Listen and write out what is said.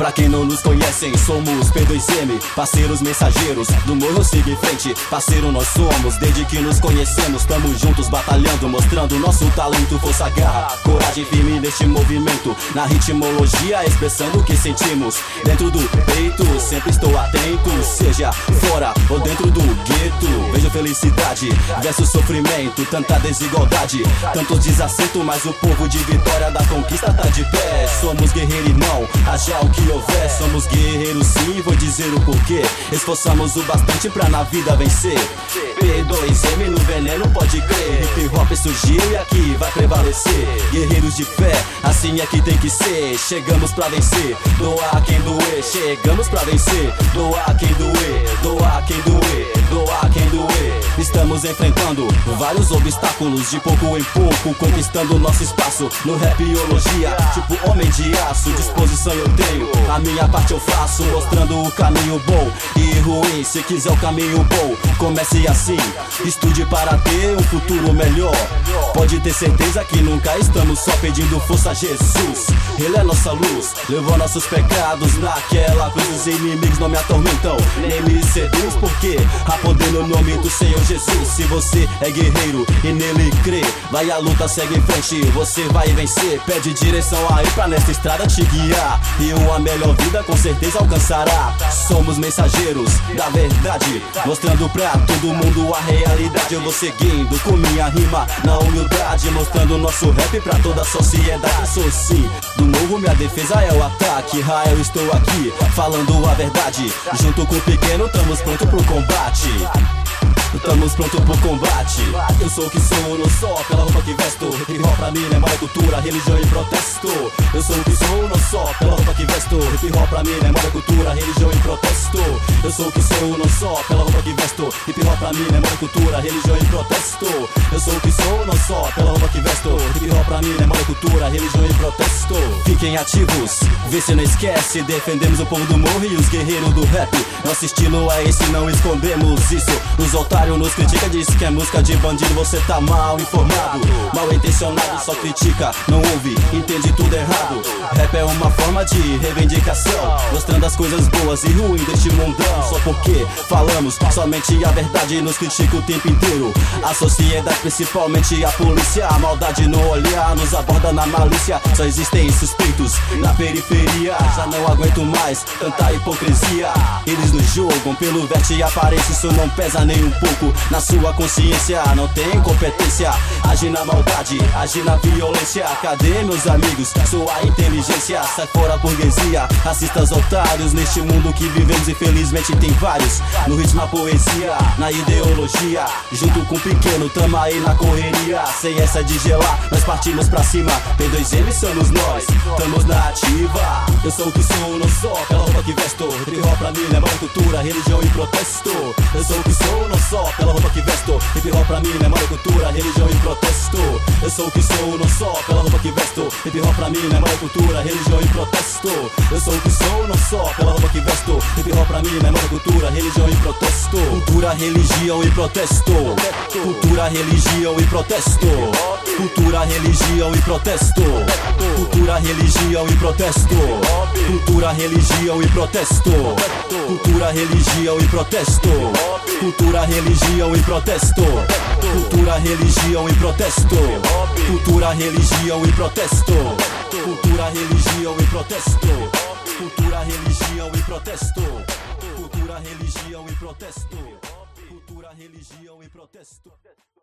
Pra quem não nos conhecem, somos P2M, parceiros mensageiros do morro, siga em frente, parceiro nós somos. Desde que nos conhecemos, tamo juntos batalhando, mostrando nosso talento, força, garra, coragem firme neste movimento, na ritmologia expressando o que sentimos. Dentro do peito, sempre estou atento, seja fora ou dentro do gueto. Vejo felicidade versus sofrimento, tanta desigualdade, tanto desacerto, mas o povo de Vitória da Conquista tá de pé. Somos guerreiros e não haja o que houver. Somos guerreiros sim, vou dizer o porquê. Esforçamos o bastante pra na vida vencer. P2M no veneno, pode crer. Hip hop surgiu e aqui vai prevalecer. Guerreiros de fé, assim é que tem que ser. Chegamos pra vencer, doar quem doer. Chegamos pra vencer, doar quem doer. Doar quem doer, doar quem doer. Estamos enfrentando vários obstáculos, de pouco em pouco conquistando nosso espaço no rapiologia, tipo homem de aço. Disposição eu tenho, a minha parte eu faço, mostrando o caminho bom e ruim. Se quiser o caminho bom, comece assim, estude para ter um futuro melhor. Pode ter certeza que nunca estamos só pedindo força a Jesus. Ele é nossa luz, levou nossos pecados naquela cruz. Os inimigos não me atormentam, nem me seduz, porque há poder no nome do Senhor Jesus. Se você é guerreiro e nele crê, vai à luta, segue em frente, você vai vencer. Pede direção aí pra nessa estrada te guiar, e uma melhor vida com certeza alcançará. Somos mensageiros da verdade, mostrando pra todo mundo a realidade. Eu vou seguindo com minha rima na humildade, mostrando nosso rap pra toda a sociedade. Sou sim do morro, minha defesa é o ataque. Eu estou aqui falando a verdade, junto com o pequeno estamos prontos pro combate. Estamos prontos pro combate. Eu sou o que sou, não só pela roupa que vesto. Hip hop pra mim é memória, cultura, religião e protesto. Eu sou o que sou, não só pela roupa que vesto. Hip hop pra mim é memória, cultura, religião e protesto. Eu sou o que sou, não só pela roupa que vesto. Hip hop pra mim é memória, cultura, religião e protesto. Eu sou o que sou, não só pela roupa que vesto. Hip hop pra mim é memória, cultura, religião e protesto. Fiquem ativos, vê se não esquece. Defendemos o povo do morro e os guerreiros do rap. Nosso estilo é esse, não escondemos isso. Os otários nos critica, diz que é música de bandido. Você tá mal informado, mal intencionado, só critica, não ouve, entende tudo errado. Rap é uma forma de reivindicação, mostrando as coisas boas e ruins deste mundão. Só porque falamos somente a verdade, nos critica o tempo inteiro. A sociedade, principalmente a polícia, a maldade no olhar nos aborda na malícia. Só existem suspeitos na periferia, já não aguento mais tanta hipocrisia. Eles nos julgam pelo veste e aparência, isso não pesa nem um pouco na sua consciência. Não tem competência, age na maldade, age na violência. Cadê meus amigos, sua inteligência? Sai fora burguesia, racistas otários. Neste mundo que vivemos infelizmente tem vários. No ritmo, na poesia, na ideologia, junto com o pequeno tamo aí na correria. Sem essa de gelar, nós partimos pra cima. P2M somos nós, estamos na ativa. Eu sou o que sou, não só pela roupa que vesto. Hip hop pra mim é memória, cultura, religião e protesto. Eu sou o que sou, não só pela roupa que vesto. Hip hop pra mim é memória, cultura, religião e protesto. Eu sou o que sou, não só pela roupa que vesto. Hip hop pra mim é memória, cultura, religião e protesto. Eu sou o que sou, não só pela roupa que vesto. Hip hop pra mim é memória, cultura, religião e protesto. Cultura, religião e protesto. Cultura, religião e protesto. Cultura, religião e protesto. Cultura, religião e protesto. Cultura, religião e protesto. Cultura, religião e protesto. Cultura, religião e protesto. Cultura, religião e protesto. Cultura, religião e protesto. Cultura, religião e protesto. Cultura, religião e protesto. Cultura, religião e protesto. Cultura, religião e protesto.